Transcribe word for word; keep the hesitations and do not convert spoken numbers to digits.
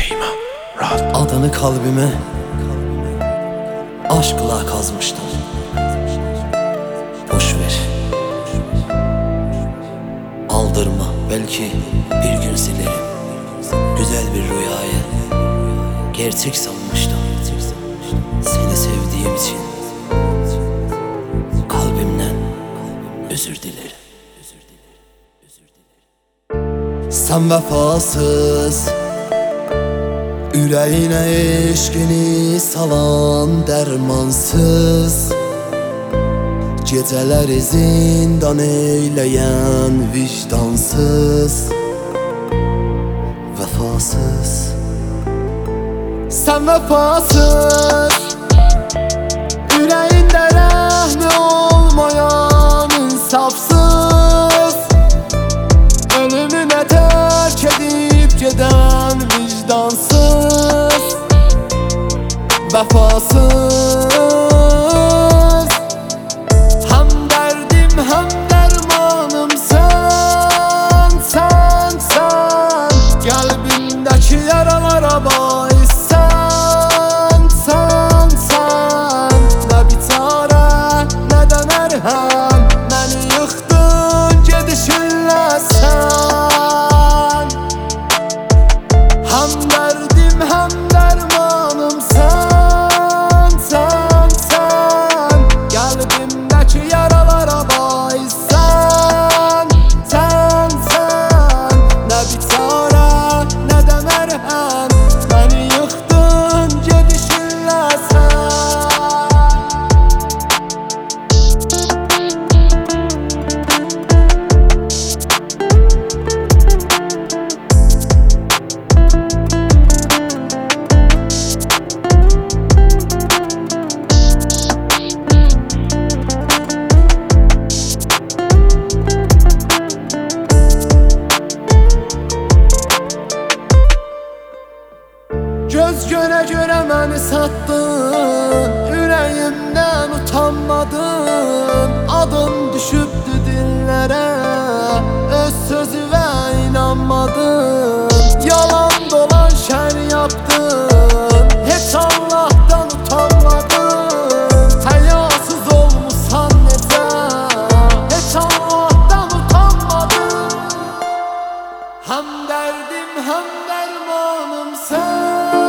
Şeyma rahat. Adını kalbime aşkla kazmıştım. Boş ver, aldırma, belki bir gün silerim. Güzel bir rüyayı gerçek sanmıştım. Seni sevdiğim için kalbimden özür dilerim. Sen vefasız, yüreğine eşkini salan dermansız, geceleri zindan eyleyen vicdansız, vefasız. Sen vefasız, yüreğinde rəhmi olmayan insafsız, ölümüne terk edip geden vicdansız, vefasız. Hem derdim hem dermanım sen, sen, sen. Kalbimdeki yaralara bais sen, sen, sen. Ne bir çare ne de merhem, beni yıktın gedişinle sen. Hem derdim hem dermanım sen, sen, sen. Kalbimdeki yaralara bais sen, sen, sen. Ne bir çare ne de merhem, beni yıktın gedişinle sen. Göz göre göre beni sattın, yüreğimden utanmadın. Adım düşüptü dillere, öz sözüve inanmadın. Yalan dolan şer yaptın, hiç Allah'tan utanmadın. Hayasız olmuşsan nece, hiç Allah'tan utanmadın. Hem derdim hem dermanım sen,